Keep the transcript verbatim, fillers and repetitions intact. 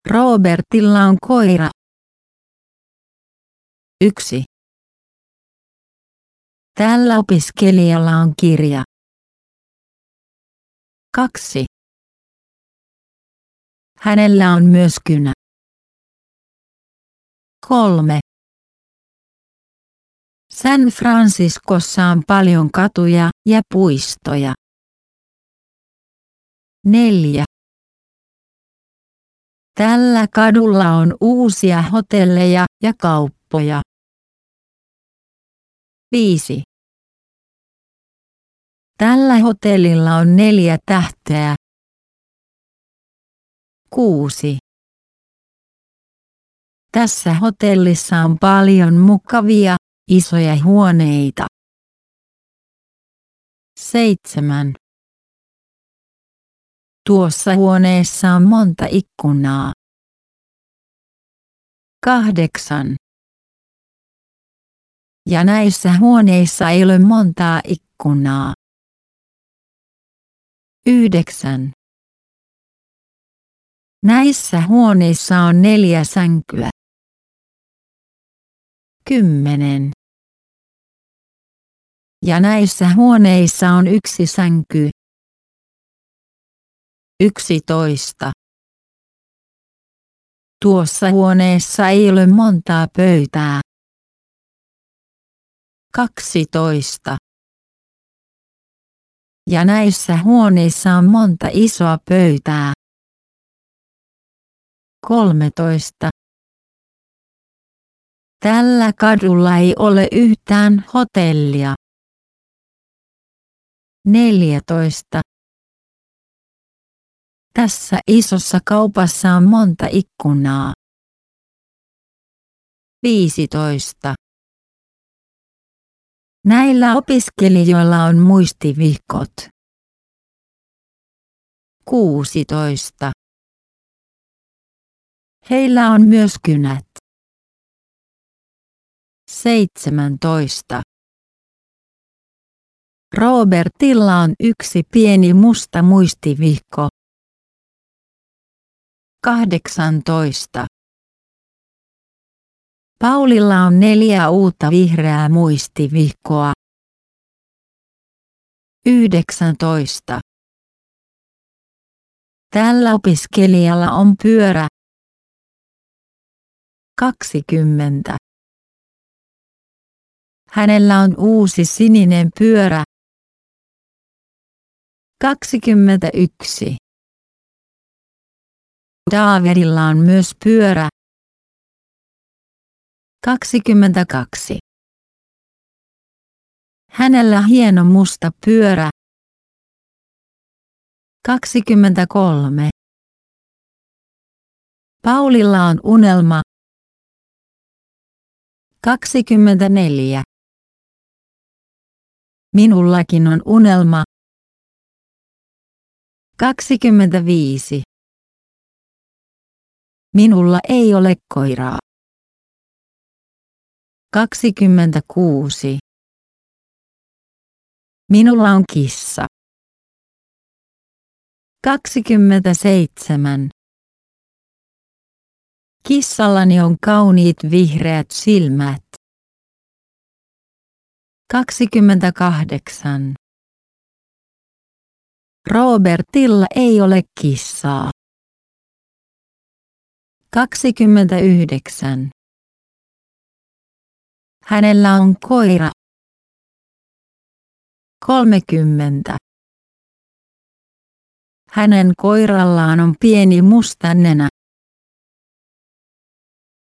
Robertilla on koira. yksi. Tällä opiskelijalla on kirja. kaksi. Hänellä on myös kynä. kolme. San Franciscossa on paljon katuja ja puistoja. neljä. Tällä kadulla on uusia hotelleja ja kauppoja. viisi. Tällä hotellilla on neljä tähteä. kuusi. Tässä hotellissa on paljon mukavia, isoja huoneita. seitsemän. Tuossa huoneessa on monta ikkunaa. kahdeksan. Ja näissä huoneissa ei ole montaa ikkunaa. yhdeksän. Näissä huoneissa on neljä sänkyä. kymmenen. Ja näissä huoneissa on yksi sänky. yksitoista. Tuossa huoneessa ei ole montaa pöytää. kaksitoista. Ja näissä huoneissa on monta isoa pöytää. kolmetoista. Tällä kadulla ei ole yhtään hotellia. neljätoista. Tässä isossa kaupassa on monta ikkunaa. viisitoista. Näillä opiskelijoilla on muistivihkot. kuusitoista. Heillä on myös kynät. seitsemäntoista. Robertilla on yksi pieni musta muistivihko. kahdeksantoista. Paulilla on neljä uutta vihreää muistivihkoa. yhdeksäntoista. Tällä opiskelijalla on pyörä. kaksikymmentä. Hänellä on uusi sininen pyörä. kaksikymmentäyksi. Davidilla on myös pyörä. kaksikymmentäkaksi. Hänellä hieno musta pyörä. kaksikymmentäkolme. Paulilla on unelma. kaksikymmentäneljä. Minullakin on unelma. kaksikymmentäviisi. Minulla ei ole koiraa. kaksikymmentäkuusi. Minulla on kissa. kaksikymmentäseitsemän. Kissallani on kauniit vihreät silmät. kaksikymmentäkahdeksan. Robertilla ei ole kissaa. kaksikymmentäyhdeksän. Hänellä on koira. kolmekymmentä. Hänen koirallaan on pieni musta nenä.